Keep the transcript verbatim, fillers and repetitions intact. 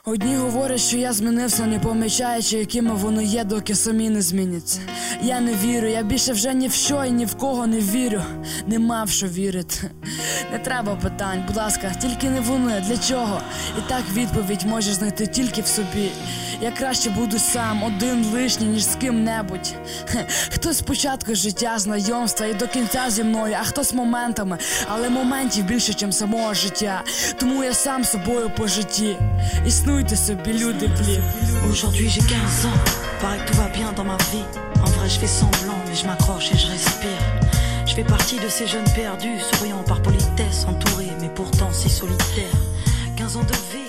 Одні говорять, що я змінився, не помічаючи, якими воно є, доки самі не зміняться. Я не вірю, я більше вже ні в що і ні в кого не вірю. Нема в що вірити. Не треба питань, будь ласка, тільки не вони, для чого? І так відповідь можеш знайти тільки в собі. Я краще буду сам, один лишній, ніж з ким-небудь. Хтось спочатку життя, знайомства і до кінця зі мною, а хтось моментами, але моментів більше, ніж самого життя. Тому я сам собою по житті. Існуйте собі, люди, плід. Aujourd'hui j'ai quinze ans, paraît que tout va bien dans ma vie. En vrai je fais semblant mais je m'accroche et je respire. Je fais partie de ces jeunes perdus, souriant par politesse, entourés mais pourtant si solitaires. Quinze ans de vie